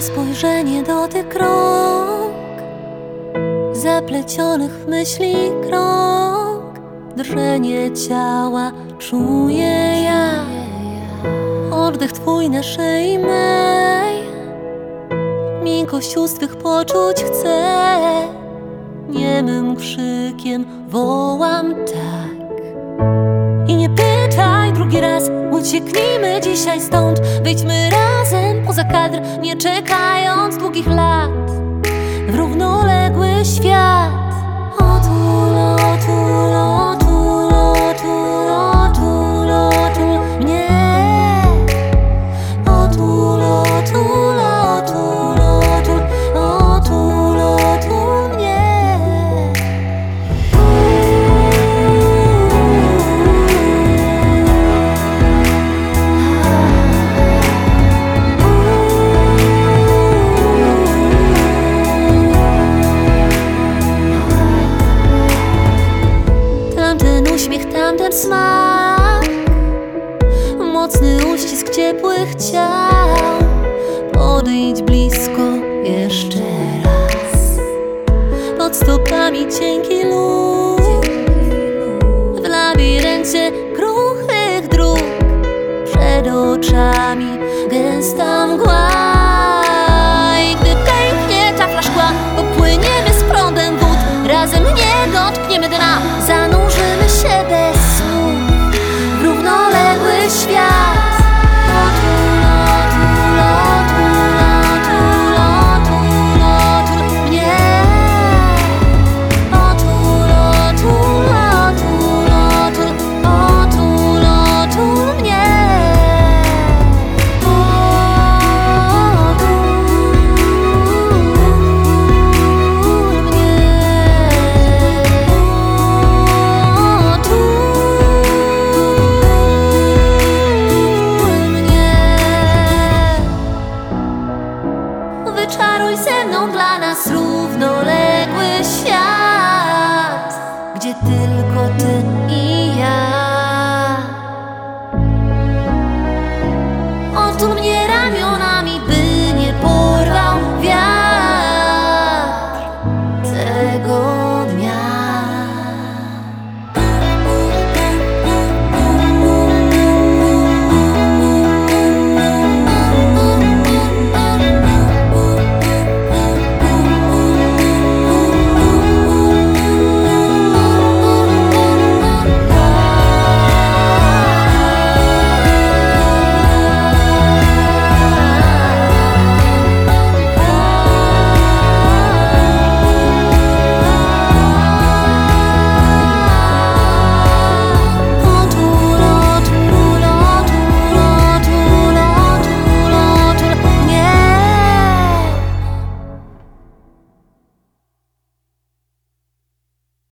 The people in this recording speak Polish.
spojrzenie, dotyk rąk, zaplecionych w myśli krąg, drżenie ciała czuję ja, oddech twój na szyi mej, miękkość ust twych poczuć chcę, niemym krzykiem wołam tak. I nie pytaj drugi raz, ucieknijmy dzisiaj stąd, wyjdźmy razem poza kadr, nie czekając długich lat w równoległy świat. Otul, otul, otul, otul, otul, otul mnie. Otul, otul, otul, otul, otul, otul mnie. Tamten uśmiech, tamten smak, mocny uścisk ciepłych ciał. Podejdź blisko jeszcze raz, pod stopami cienki lód, w labiryncie kruchych dróg, przed oczami gęsta mgła. I gdy pęknie tafla szkła, popłyniemy z prądem wód, razem nie dotkniemy dna.